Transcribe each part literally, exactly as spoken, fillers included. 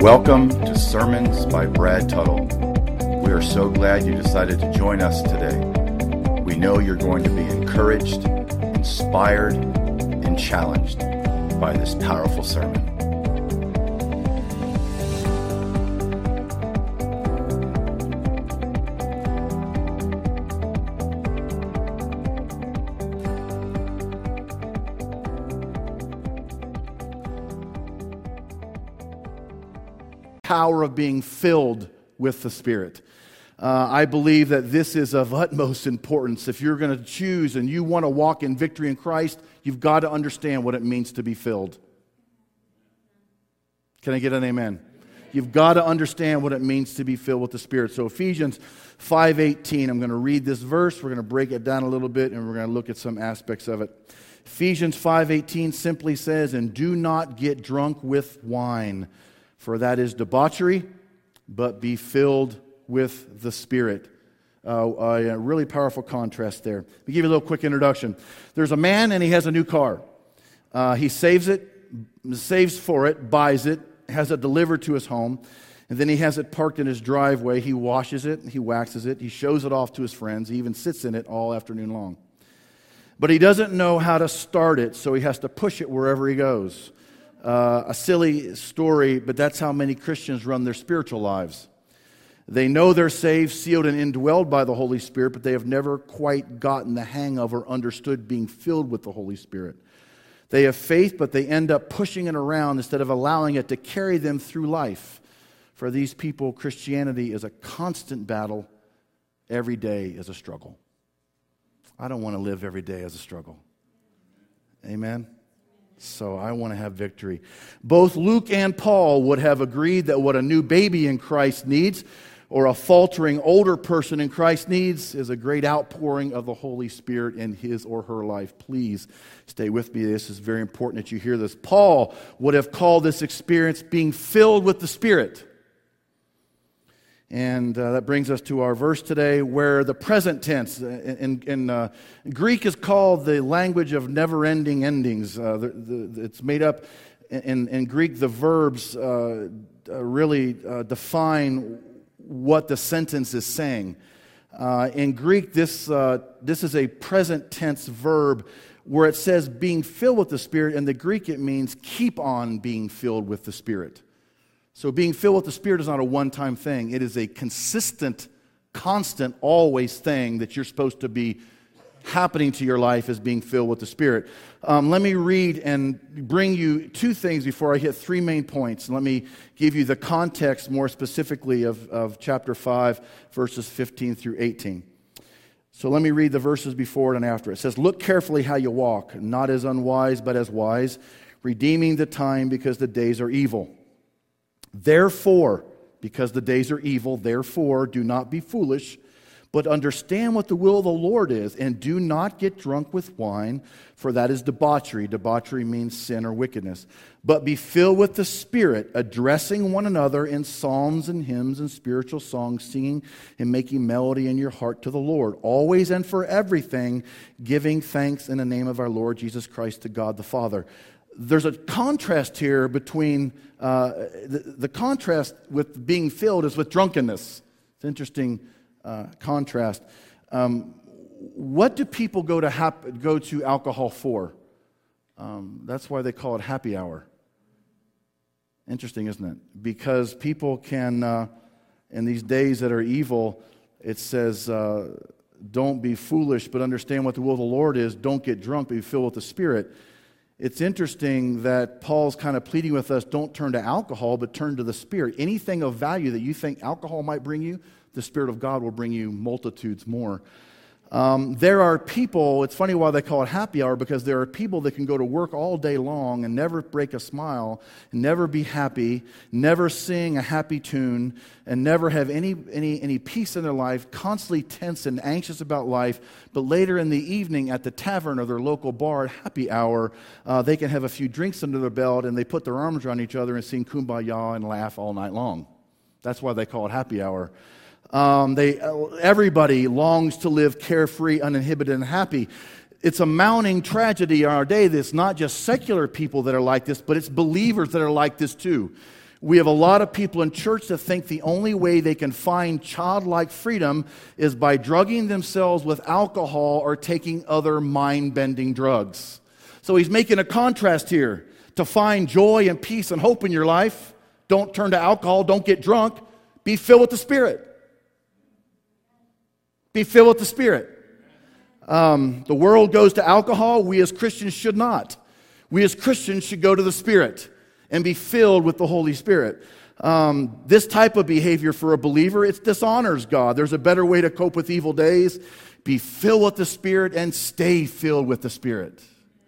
Welcome to Sermons by Brad Tuttle. We are so glad you decided to join us today. We know you're going to be encouraged, inspired, and challenged by this powerful sermon. Power of being filled with the Spirit. Uh, I believe that this is of utmost importance. If you're going to choose and you want to walk in victory in Christ, you've got to understand what it means to be filled. Can I get an amen? You've got to understand what it means to be filled with the Spirit. So Ephesians five eighteen, I'm going to read this verse. We're going to break it down a little bit and we're going to look at some aspects of it. Ephesians five eighteen simply says, "And do not get drunk with wine, for that is debauchery, but be filled with the Spirit." Uh, a really powerful contrast there. Let me give you a little quick introduction. There's a man and he has a new car. Uh, he saves it, saves for it, buys it, has it delivered to his home, and then he has it parked in his driveway. He washes it, he waxes it, he shows it off to his friends. He even sits in it all afternoon long. But he doesn't know how to start it, so he has to push it wherever he goes. Uh, a silly story, but that's how many Christians run their spiritual lives. They know they're saved, sealed, and indwelled by the Holy Spirit, but they have never quite gotten the hang of or understood being filled with the Holy Spirit. They have faith, but they end up pushing it around instead of allowing it to carry them through life. For these people, Christianity is a constant battle. Every day is a struggle. I don't want to live every day as a struggle. Amen? So I want to have victory. Both Luke and Paul would have agreed that what a new baby in Christ needs, or a faltering older person in Christ needs, is a great outpouring of the Holy Spirit in his or her life. Please stay with me. This is very important that you hear this. Paul would have called this experience being filled with the Spirit. And uh, that brings us to our verse today, where the present tense in, in uh, Greek is called the language of never-ending endings. Uh, the, the, it's made up in, in Greek. The verbs uh, uh, really uh, define what the sentence is saying. Uh, in Greek, this uh, this is a present tense verb where it says being filled with the Spirit. In the Greek, it means keep on being filled with the Spirit. So being filled with the Spirit is not a one-time thing. It is a consistent, constant, always thing that you're supposed to be happening to your life as being filled with the Spirit. Um, let me read and bring you two things before I hit three main points. Let me give you the context more specifically of, of chapter five, verses fifteen through eighteen. So let me read the verses before it and after. It says, "Look carefully how you walk, not as unwise, but as wise, redeeming the time because the days are evil. Therefore, because the days are evil, therefore do not be foolish, but understand what the will of the Lord is, and do not get drunk with wine, for that is debauchery." Debauchery means sin or wickedness. "But be filled with the Spirit, addressing one another in psalms and hymns and spiritual songs, singing and making melody in your heart to the Lord, always and for everything, giving thanks in the name of our Lord Jesus Christ to God the Father." There's a contrast here between, uh, the, the contrast with being filled is with drunkenness. It's an interesting uh, contrast. Um, what do people go to hap- go to alcohol for? Um, that's why they call it happy hour. Interesting, isn't it? Because people can, uh, in these days that are evil, it says, uh, don't be foolish, but understand what the will of the Lord is. Don't get drunk, but be filled with the Spirit. It's interesting that Paul's kind of pleading with us, don't turn to alcohol, but turn to the Spirit. Anything of value that you think alcohol might bring you, the Spirit of God will bring you multitudes more. Um, there are people, it's funny why they call it happy hour, because there are people that can go to work all day long and never break a smile, never be happy, never sing a happy tune, and never have any, any, any peace in their life, constantly tense and anxious about life. But later in the evening at the tavern or their local bar at happy hour, uh, they can have a few drinks under their belt and they put their arms around each other and sing Kumbaya and laugh all night long. That's why they call it happy hour. Um, they, everybody longs to live carefree, uninhibited, and happy. It's a mounting tragedy in our day that it's not just secular people that are like this, but it's believers that are like this too. We have a lot of people in church that think the only way they can find childlike freedom is by drugging themselves with alcohol or taking other mind-bending drugs. So he's making a contrast here. To find joy and peace and hope in your life, don't turn to alcohol, don't get drunk, be filled with the Spirit. Be filled with the Spirit. Um, the world goes to alcohol, we as Christians should not. We as Christians should go to the Spirit and be filled with the Holy Spirit. Um, this type of behavior for a believer, it dishonors God. There's a better way to cope with evil days. Be filled with the Spirit and stay filled with the Spirit.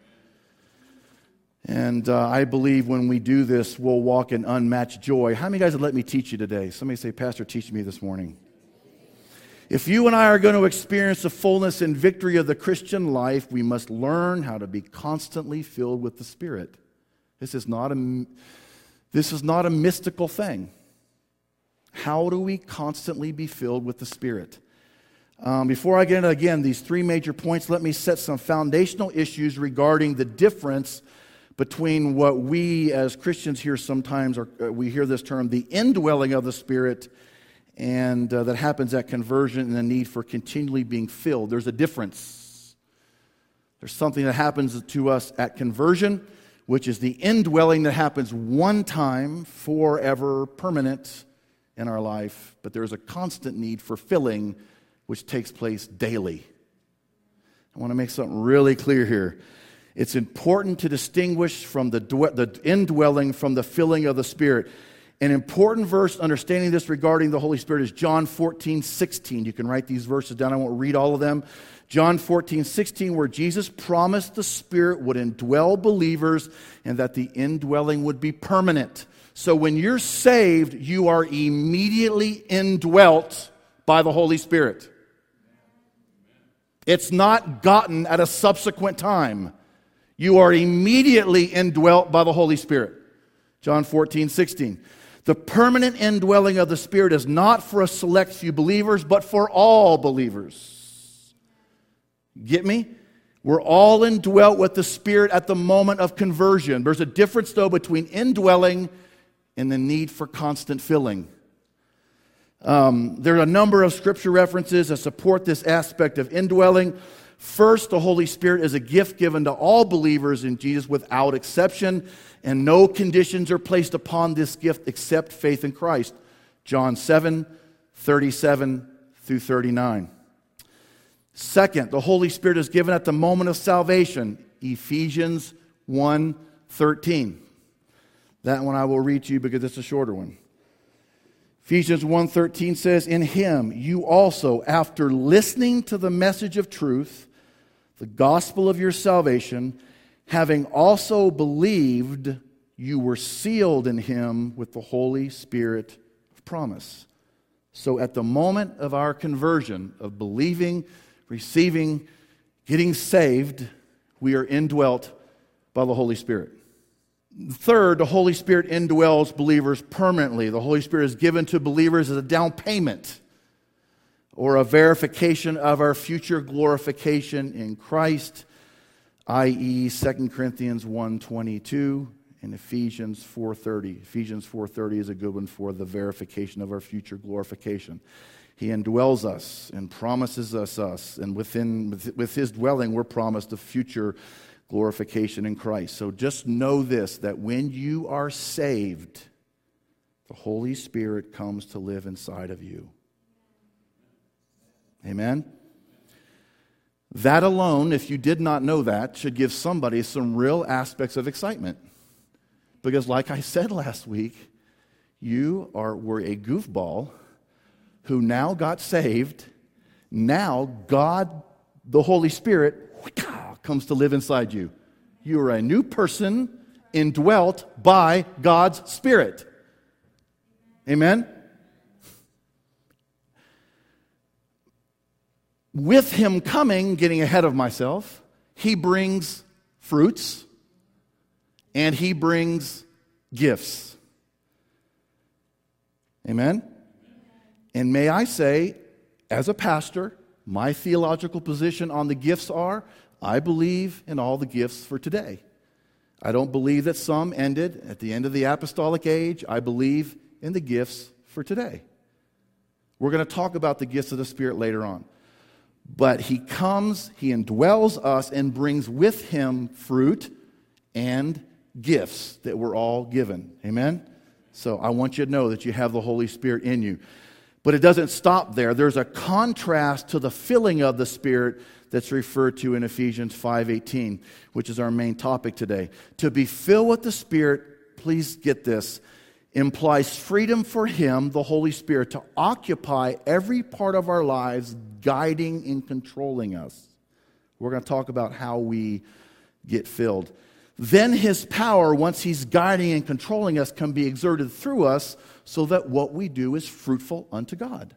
And uh, I believe when we do this, we'll walk in unmatched joy. How many guys would let me teach you today? Somebody say, Pastor, teach me this morning. If you and I are going to experience the fullness and victory of the Christian life, we must learn how to be constantly filled with the Spirit. This is not a, this is not a mystical thing. How do we constantly be filled with the Spirit? Um, before I get into, again, these three major points, let me set some foundational issues regarding the difference between what we as Christians hear sometimes, or uh, we hear this term, the indwelling of the Spirit, and uh, that happens at conversion and the need for continually being filled. There's a difference. There's something that happens to us at conversion, which is the indwelling that happens one time, forever, permanent in our life. But there is a constant need for filling, which takes place daily. I want to make something really clear here. It's important to distinguish from the, dwe- the indwelling from the filling of the Spirit. An important verse understanding this regarding the Holy Spirit is John fourteen sixteen. You can write these verses down. I won't read all of them. John fourteen sixteen, where Jesus promised the Spirit would indwell believers and that the indwelling would be permanent. So when you're saved, you are immediately indwelt by the Holy Spirit. It's not gotten at a subsequent time. You are immediately indwelt by the Holy Spirit. John fourteen sixteen. The permanent indwelling of the Spirit is not for a select few believers, but for all believers. Get me? We're all indwelt with the Spirit at the moment of conversion. There's a difference, though, between indwelling and the need for constant filling. Um, there are a number of scripture references that support this aspect of indwelling. First, the Holy Spirit is a gift given to all believers in Jesus without exception, and no conditions are placed upon this gift except faith in Christ. John seven, thirty-seven through thirty-nine. Second, the Holy Spirit is given at the moment of salvation. Ephesians one, thirteen. That one I will read to you because it's a shorter one. Ephesians one thirteen says, in Him you also, after listening to the message of truth, the gospel of your salvation, having also believed, you were sealed in Him with the Holy Spirit of promise. So at the moment of our conversion, of believing, receiving, getting saved, we are indwelt by the Holy Spirit. Third, the Holy Spirit indwells believers permanently. The Holy Spirit is given to believers as a down payment or a verification of our future glorification in Christ, that is. Second Corinthians one twenty-two and Ephesians four thirty. Ephesians four thirty is a good one for the verification of our future glorification. He indwells us and promises us us, and within with His dwelling we're promised a future glorification in Christ. So just know this, that when you are saved, the Holy Spirit comes to live inside of you. Amen? That alone, if you did not know that, should give somebody some real aspects of excitement. Because like I said last week, you are were a goofball who now got saved. Now God, the Holy Spirit, comes to live inside you. You are a new person indwelt by God's Spirit. Amen? With Him coming, getting ahead of myself, He brings fruits and He brings gifts. Amen? And may I say, as a pastor, my theological position on the gifts are, I believe in all the gifts for today. I don't believe that some ended at the end of the apostolic age. I believe in the gifts for today. We're going to talk about the gifts of the Spirit later on. But He comes, He indwells us, and brings with Him fruit and gifts that we're all given. Amen? So I want you to know that you have the Holy Spirit in you. But it doesn't stop there. There's a contrast to the filling of the Spirit that's referred to in Ephesians five eighteen, which is our main topic today. To be filled with the Spirit, please get this, implies freedom for Him, the Holy Spirit, to occupy every part of our lives, guiding and controlling us. We're going to talk about how we get filled. Then His power, once He's guiding and controlling us, can be exerted through us so that what we do is fruitful unto God.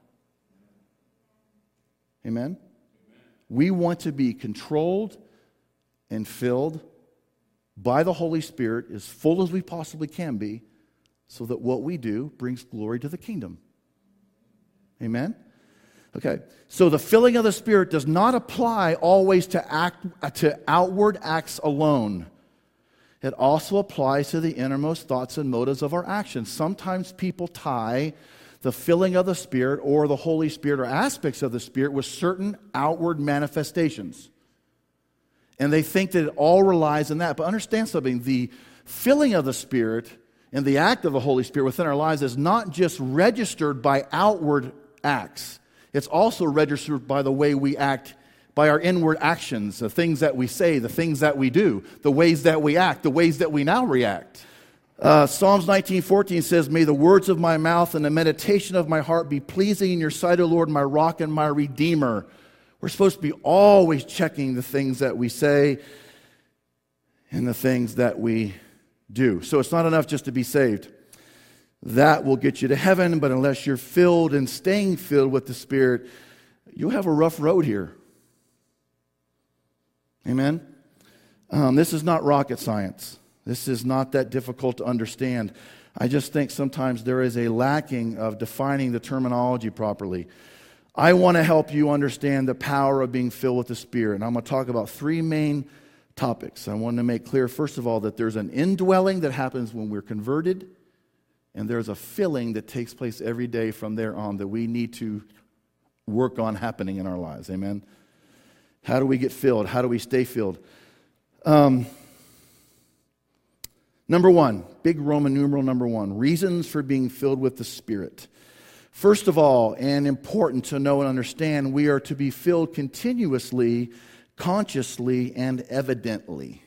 Amen? We want to be controlled and filled by the Holy Spirit as full as we possibly can be, so that what we do brings glory to the kingdom. Amen? Okay, so the filling of the Spirit does not apply always to act to outward acts alone. It also applies to the innermost thoughts and motives of our actions. Sometimes people tie the filling of the Spirit or the Holy Spirit or aspects of the Spirit with certain outward manifestations. And they think that it all relies on that. But understand something, the filling of the Spirit and the act of the Holy Spirit within our lives is not just registered by outward acts. It's also registered by the way we act, by our inward actions, the things that we say, the things that we do, the ways that we act, the ways that we now react. Uh, Psalms nineteen fourteen says, "May the words of my mouth and the meditation of my heart be pleasing in your sight, O Lord, my rock and my redeemer." We're supposed to be always checking the things that we say and the things that we do. So it's not enough just to be saved. That will get you to heaven, but unless you're filled and staying filled with the Spirit, you'll have a rough road here. Amen? Um, this is not rocket science. This is not that difficult to understand. I just think sometimes there is a lacking of defining the terminology properly. I want to help you understand the power of being filled with the Spirit. And I'm going to talk about three main topics. I want to make clear, first of all, that there's an indwelling that happens when we're converted, and there's a filling that takes place every day from there on that we need to work on happening in our lives. Amen? How do we get filled? How do we stay filled? Um, number one, big Roman numeral number one, reasons for being filled with the Spirit. First of all, and important to know and understand, we are to be filled continuously, consciously, and evidently.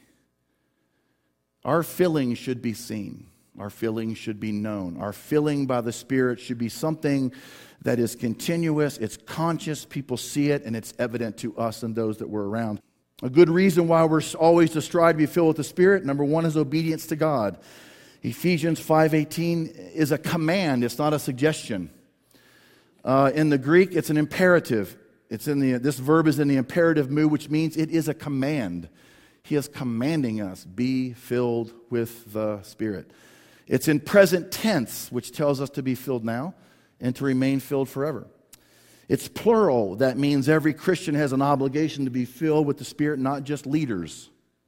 Our filling should be seen. Our filling should be known. Our filling by the Spirit should be something that is continuous, it's conscious, people see it, and it's evident to us and those that we're around. A good reason why we're always to strive to be filled with the Spirit, number one, is obedience to God. Ephesians five eighteen is a command, it's not a suggestion. Uh, in the Greek, it's an imperative. It's in the this verb is in the imperative mood, which means it is a command. He is commanding us, be filled with the Spirit. It's in present tense, which tells us to be filled now and to remain filled forever. It's plural. That means every Christian has an obligation to be filled with the Spirit, not just leaders.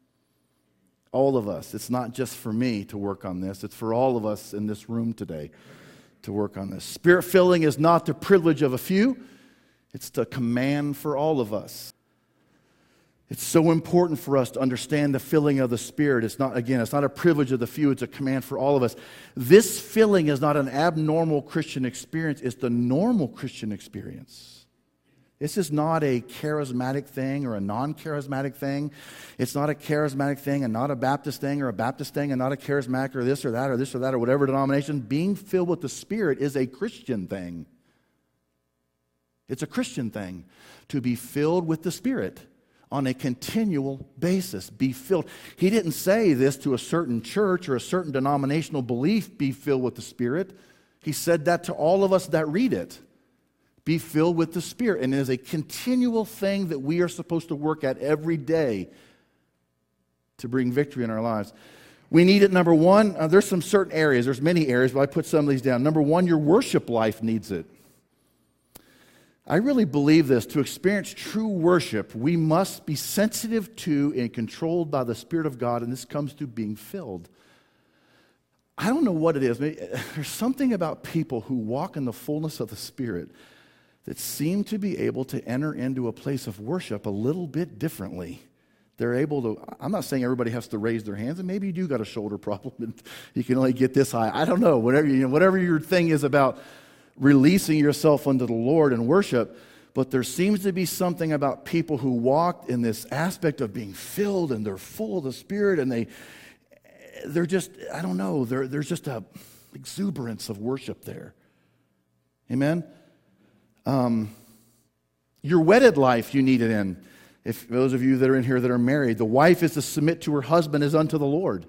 All of us. It's not just for me to work on this. It's for all of us in this room today to work on this. Spirit filling is not the privilege of a few. It's the command for all of us. It's so important for us to understand the filling of the Spirit. It's not, again, it's not a privilege of the few, it's a command for all of us. This filling is not an abnormal Christian experience, it's the normal Christian experience. This is not a charismatic thing or a non-charismatic thing. It's not a charismatic thing and not a Baptist thing or a Baptist thing and not a charismatic or this or that or this or that or whatever denomination. Being filled with the Spirit is a Christian thing. It's a Christian thing to be filled with the Spirit on a continual basis. Be filled. He didn't say this to a certain church or a certain denominational belief, be filled with the Spirit. He said that to all of us that read it. Be filled with the Spirit. And it is a continual thing that we are supposed to work at every day to bring victory in our lives. We need it, number one. Uh, there's some certain areas. There's many areas, but I put some of these down. Number one, your worship life needs it. I really believe this. To experience true worship, we must be sensitive to and controlled by the Spirit of God, and this comes through being filled. I don't know what it is. Maybe, there's something about people who walk in the fullness of the Spirit that seem to be able to enter into a place of worship a little bit differently. They're able to, I'm not saying everybody has to raise their hands, and maybe you do got a shoulder problem and you can only get this high. I don't know. Whatever, you know, whatever your thing is about releasing yourself unto the Lord in worship, but there seems to be something about people who walk in this aspect of being filled and they're full of the Spirit, and they, they're just, I don't know, there's just a exuberance of worship there. Amen? Um, your wedded life, you need it in. If those of you that are in here that are married, the wife is to submit to her husband as unto the Lord.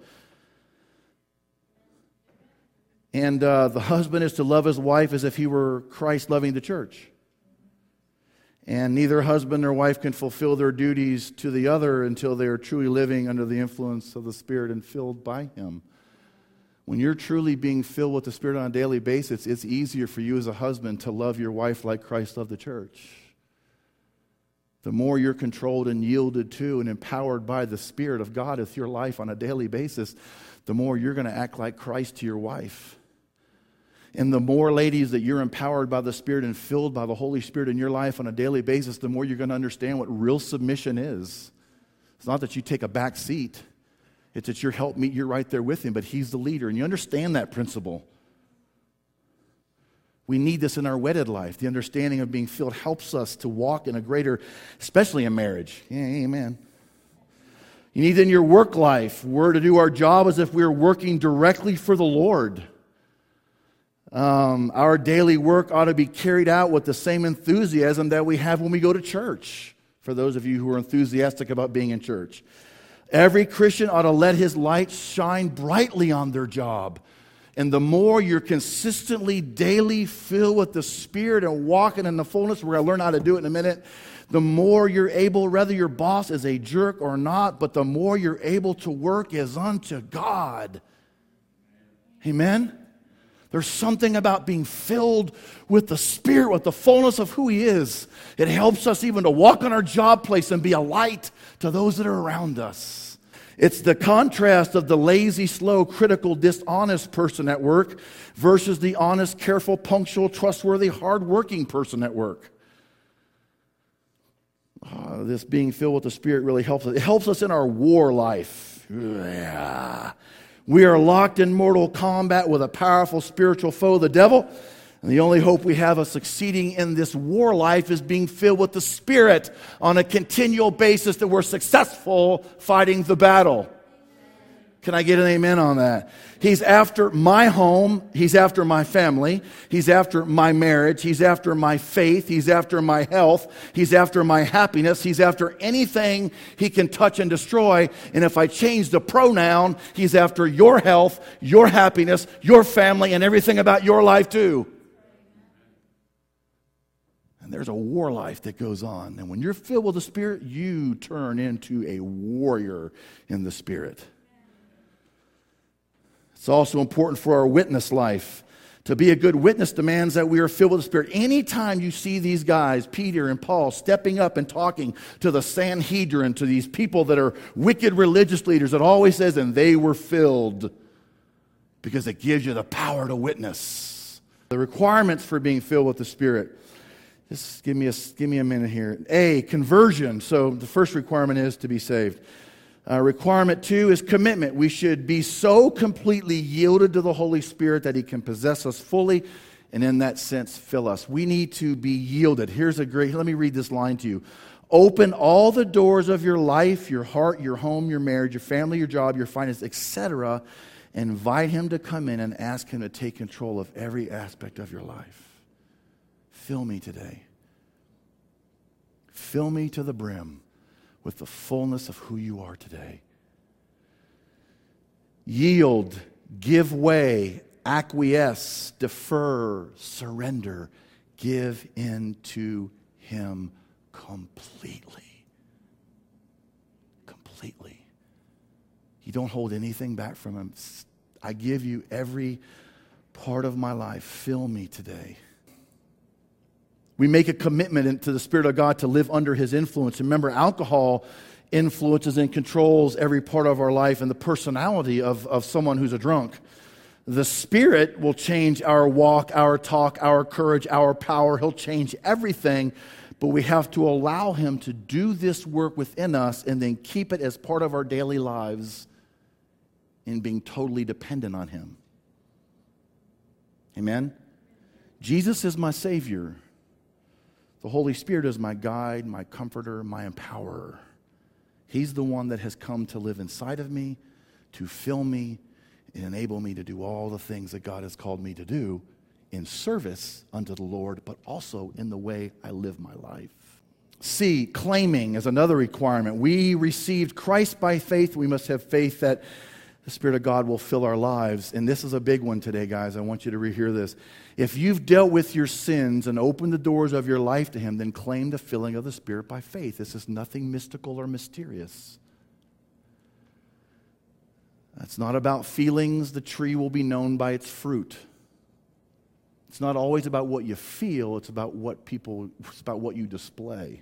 And uh, the husband is to love his wife as if he were Christ loving the church. And neither husband nor wife can fulfill their duties to the other until they are truly living under the influence of the Spirit and filled by Him. When you're truly being filled with the Spirit on a daily basis, it's easier for you as a husband to love your wife like Christ loved the church. The more you're controlled and yielded to and empowered by the Spirit of God with your life on a daily basis, the more you're going to act like Christ to your wife. And the more, ladies, that you're empowered by the Spirit and filled by the Holy Spirit in your life on a daily basis, the more you're going to understand what real submission is. It's not that you take a back seat. It's that you're help meet, you're right there with Him, but He's the leader. And you understand that principle. We need this in our wedded life. The understanding of being filled helps us to walk in a greater, especially in marriage. Yeah, amen. You need in your work life. We're to do our job as if we were working directly for the Lord. Um, our daily work ought to be carried out with the same enthusiasm that we have when we go to church, for those of you who are enthusiastic about being in church. Every Christian ought to let his light shine brightly on their job. And the more you're consistently, daily filled with the Spirit and walking in the fullness, we're going to learn how to do it in a minute, the more you're able, whether your boss is a jerk or not, but the more you're able to work as unto God. Amen? There's something about being filled with the Spirit, with the fullness of who He is. It helps us even to walk on our job place and be a light to those that are around us. It's the contrast of the lazy, slow, critical, dishonest person at work versus the honest, careful, punctual, trustworthy, hardworking person at work. Uh, this being filled with the Spirit really helps us. It helps us in our war life. Yeah. We are locked in mortal combat with a powerful spiritual foe, the devil. And the only hope we have of succeeding in this war life is being filled with the Spirit on a continual basis, that we're successful fighting the battle. Can I get an amen on that? He's after my home. He's after my family. He's after my marriage. He's after my faith. He's after my health. He's after my happiness. He's after anything he can touch and destroy. And if I change the pronoun, he's after your health, your happiness, your family, and everything about your life too. And there's a war life that goes on. And when you're filled with the Spirit, you turn into a warrior in the Spirit. It's also important for our witness life. To be a good witness demands that we are filled with the Spirit. Anytime you see these guys, Peter and Paul, stepping up and talking to the Sanhedrin, to these people that are wicked religious leaders, it always says, and they were filled, because it gives you the power to witness. The requirements for being filled with the Spirit. Just give me a, give me a minute here. A, conversion. So the first requirement is to be saved. Uh, requirement two is commitment. We should be so completely yielded to the Holy Spirit that He can possess us fully, and in that sense fill us. We need to be yielded. Here's a great, let me read this line to you. Open all the doors of your life, your heart, your home, your marriage, your family, your job, your finances, et cetera. Invite Him to come in and ask Him to take control of every aspect of your life. Fill me today. Fill me to the brim with the fullness of who You are today. Yield, give way, acquiesce, defer, surrender, give in to Him completely. Completely. You don't hold anything back from Him. I give You every part of my life. Fill me today. We make a commitment to the Spirit of God to live under His influence. Remember, alcohol influences and controls every part of our life and the personality of, of someone who's a drunk. The Spirit will change our walk, our talk, our courage, our power. He'll change everything, but we have to allow Him to do this work within us and then keep it as part of our daily lives in being totally dependent on Him. Amen? Jesus is my Savior. The Holy Spirit is my guide, my comforter, my empowerer. He's the one that has come to live inside of me, to fill me, and enable me to do all the things that God has called me to do in service unto the Lord, but also in the way I live my life. C, claiming is another requirement. We received Christ by faith. We must have faith that the Spirit of God will fill our lives. And this is a big one today, guys. I want you to rehear this. If you've dealt with your sins and opened the doors of your life to Him, then claim the filling of the Spirit by faith. This is nothing mystical or mysterious. It's not about feelings. The tree will be known by its fruit. It's not always about what you feel. It's about what people, it's about what you display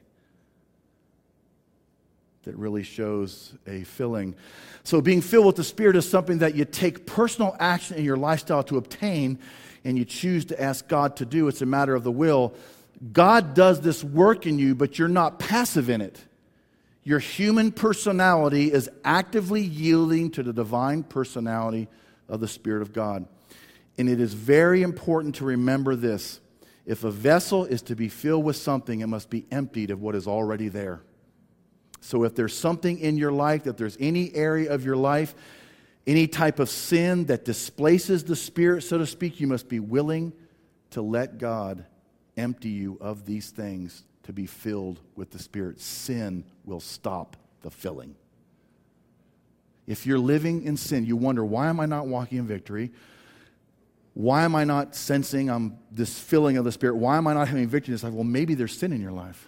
that really shows a filling. So being filled with the Spirit is something that you take personal action in your lifestyle to obtain, and you choose to ask God to do. It's a matter of the will. God does this work in you, but you're not passive in it. Your human personality is actively yielding to the divine personality of the Spirit of God. And it is very important to remember this. If a vessel is to be filled with something, it must be emptied of what is already there. So if there's something in your life, if there's any area of your life, any type of sin that displaces the Spirit, so to speak, you must be willing to let God empty you of these things to be filled with the Spirit. Sin will stop the filling. If you're living in sin, you wonder, why am I not walking in victory? Why am I not sensing um, this filling of the Spirit? Why am I not having victory in this life? Well, maybe there's sin in your life.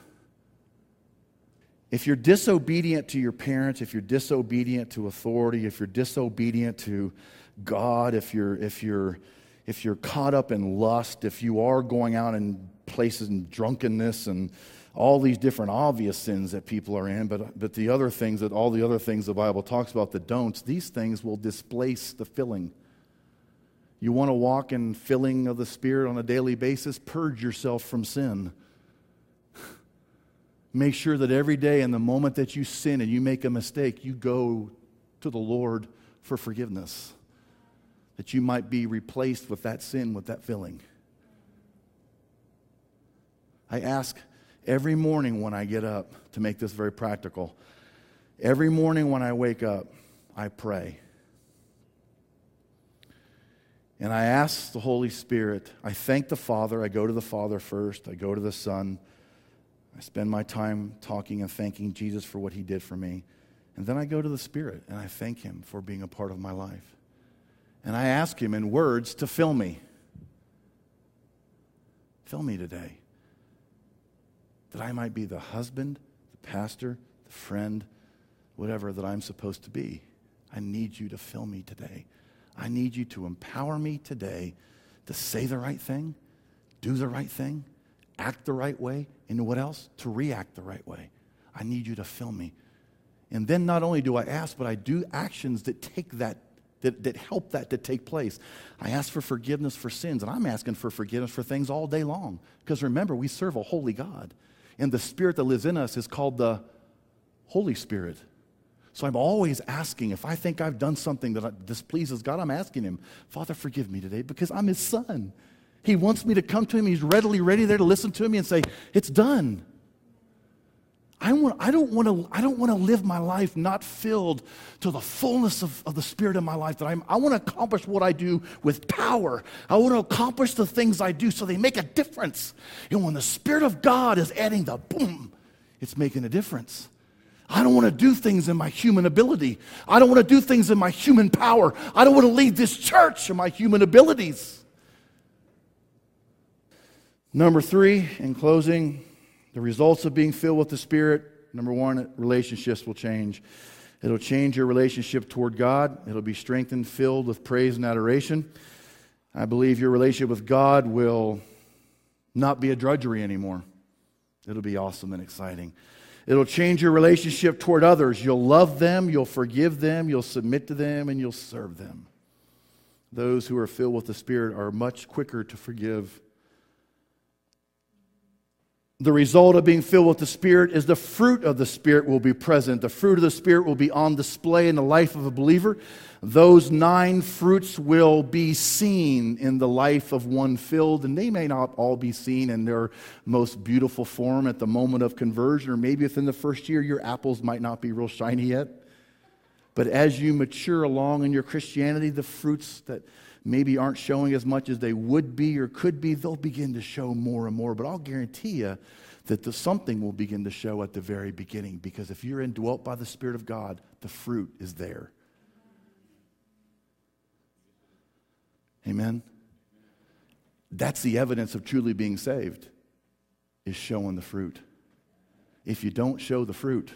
If you're disobedient to your parents, if you're disobedient to authority, if you're disobedient to God, if you're if you're if you're caught up in lust, if you are going out in places in drunkenness and all these different obvious sins that people are in, but but the other things that all the other things the Bible talks about that don't, these things will displace the filling. You want to walk in filling of the Spirit on a daily basis? Purge yourself from sin. Make sure that every day in the moment that you sin and you make a mistake, you go to the Lord for forgiveness. That you might be replaced with that sin, with that filling. I ask every morning when I get up, to make this very practical, every morning when I wake up, I pray. And I ask the Holy Spirit, I thank the Father, I go to the Father first, I go to the Son, I spend my time talking and thanking Jesus for what He did for me. And then I go to the Spirit and I thank Him for being a part of my life. And I ask Him in words to fill me. Fill me today. That I might be the husband, the pastor, the friend, whatever that I'm supposed to be. I need You to fill me today. I need You to empower me today to say the right thing, do the right thing, act the right way, and what else? To react the right way. I need You to fill me. And then not only do I ask, but I do actions that take that, that, that help that to take place. I ask for forgiveness for sins, and I'm asking for forgiveness for things all day long. Because remember, we serve a holy God. And the Spirit that lives in us is called the Holy Spirit. So I'm always asking, if I think I've done something that displeases God, I'm asking Him, Father, forgive me today because I'm His son. He wants me to come to Him. He's readily ready there to listen to me and say, it's done. I want. I don't want to. I don't want to live my life not filled to the fullness of, of the Spirit in my life. That I'm. I want to accomplish what I do with power. I want to accomplish the things I do so they make a difference. And when the Spirit of God is adding the boom, it's making a difference. I don't want to do things in my human ability. I don't want to do things in my human power. I don't want to lead this church in my human abilities. Number three, in closing, the results of being filled with the Spirit. Number one, relationships will change. It'll change your relationship toward God. It'll be strengthened, filled with praise and adoration. I believe your relationship with God will not be a drudgery anymore. It'll be awesome and exciting. It'll change your relationship toward others. You'll love them, you'll forgive them, you'll submit to them, and you'll serve them. Those who are filled with the Spirit are much quicker to forgive. The result of being filled with the Spirit is the fruit of the Spirit will be present. The fruit of the Spirit will be on display in the life of a believer. Those nine fruits will be seen in the life of one filled, and they may not all be seen in their most beautiful form at the moment of conversion, or maybe within the first year your apples might not be real shiny yet. But as you mature along in your Christianity, the fruits that maybe aren't showing as much as they would be or could be, they'll begin to show more and more. But I'll guarantee you that the something will begin to show at the very beginning, because if you're indwelt by the Spirit of God, the fruit is there. Amen? That's the evidence of truly being saved, is showing the fruit. If you don't show the fruit,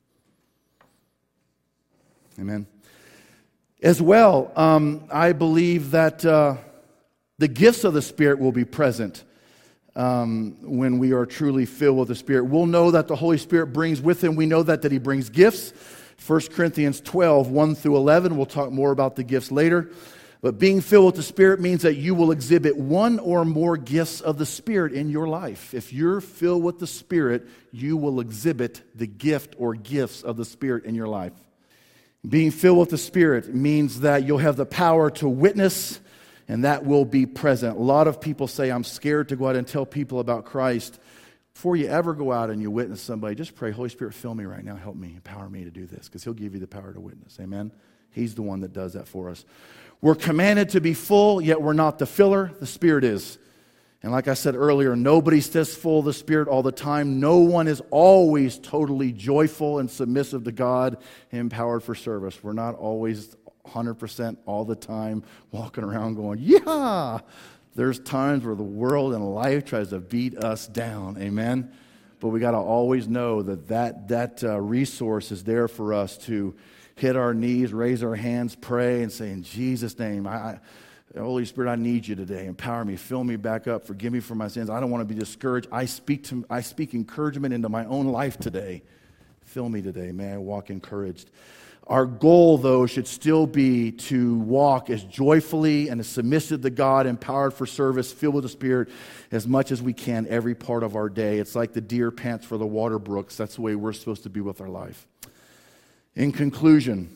amen? As well, um, I believe that uh, the gifts of the Spirit will be present um, when we are truly filled with the Spirit. We'll know that the Holy Spirit brings with Him. We know that, that He brings gifts. First Corinthians twelve, one through eleven. We'll talk more about the gifts later. But being filled with the Spirit means that you will exhibit one or more gifts of the Spirit in your life. If you're filled with the Spirit, you will exhibit the gift or gifts of the Spirit in your life. Being filled with the Spirit means that you'll have the power to witness, and that will be present. A lot of people say, I'm scared to go out and tell people about Christ. Before you ever go out and you witness somebody, just pray, Holy Spirit, fill me right now. Help me, empower me to do this, because He'll give you the power to witness. Amen? He's the one that does that for us. We're commanded to be full, yet we're not the filler. The Spirit is. And like I said earlier, nobody stays full of the Spirit all the time. No one is always totally joyful and submissive to God and empowered for service. We're not always one hundred percent all the time walking around going, yeah! There's times where the world and life tries to beat us down. Amen? But we got to always know that that, that uh, resource is there for us to hit our knees, raise our hands, pray, and say, in Jesus' name, I, I, Holy Spirit, I need you today. Empower me, fill me back up, forgive me for my sins. I don't want to be discouraged. I speak to, I speak encouragement into my own life today. Fill me today. May I walk encouraged. Our goal, though, should still be to walk as joyfully and as submissive to God, empowered for service, filled with the Spirit, as much as we can every part of our day. It's like the deer pants for the water brooks. That's the way we're supposed to be with our life. In conclusion,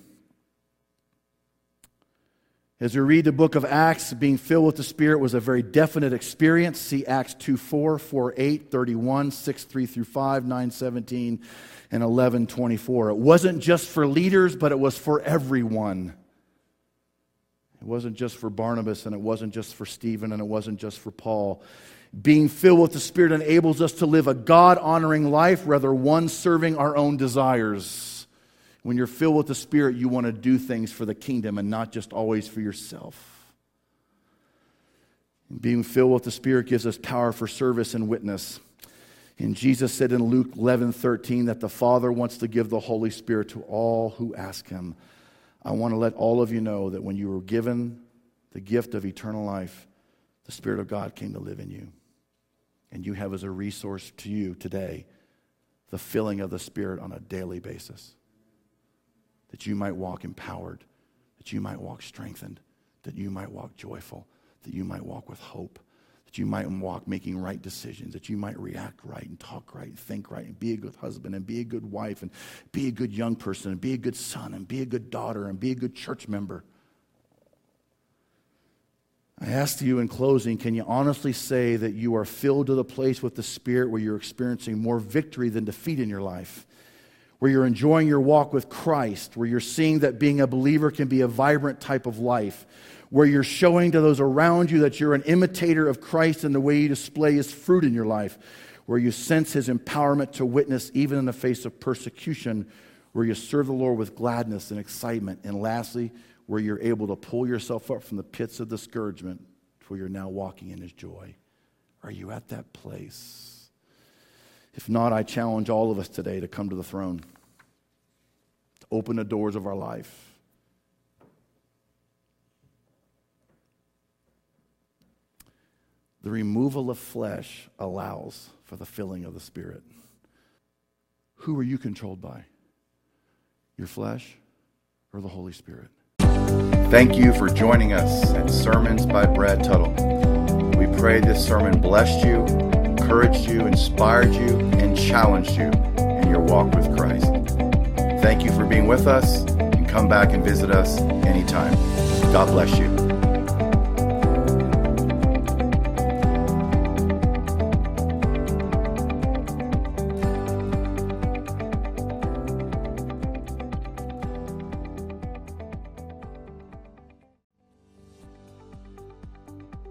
as we read the book of Acts, being filled with the Spirit was a very definite experience. See Acts two four, four eight, thirty-one, six three through five, nine seventeen, and eleven twenty-four. It wasn't just for leaders, but it was for everyone. It wasn't just for Barnabas, and it wasn't just for Stephen, and it wasn't just for Paul. Being filled with the Spirit enables us to live a God-honoring life, rather one serving our own desires. When you're filled with the Spirit, you want to do things for the kingdom and not just always for yourself. Being filled with the Spirit gives us power for service and witness. And Jesus said in Luke eleven thirteen that the Father wants to give the Holy Spirit to all who ask Him. I want to let all of you know that when you were given the gift of eternal life, the Spirit of God came to live in you. And you have as a resource to you today the filling of the Spirit on a daily basis. That you might walk empowered, that you might walk strengthened, that you might walk joyful, that you might walk with hope, that you might walk making right decisions, that you might react right and talk right and think right and be a good husband and be a good wife and be a good young person and be a good son and be a good daughter and be a good church member. I ask you in closing, can you honestly say that you are filled to the place with the Spirit where you're experiencing more victory than defeat in your life? Where you're enjoying your walk with Christ, where you're seeing that being a believer can be a vibrant type of life, where you're showing to those around you that you're an imitator of Christ in the way you display His fruit in your life, where you sense His empowerment to witness even in the face of persecution, where you serve the Lord with gladness and excitement, and lastly, where you're able to pull yourself up from the pits of discouragement to where you're now walking in His joy. Are you at that place? If not, I challenge all of us today to come to the throne, to open the doors of our life. the removal of flesh allows for the filling of the Spirit. Who are you controlled by? Your flesh or the Holy Spirit? Thank you for joining us at Sermons by Brad Tuttle. We pray this sermon blessed you, encouraged you, inspired you, and challenged you in your walk with Christ. Thank you for being with us, and come back and visit us anytime. God bless you.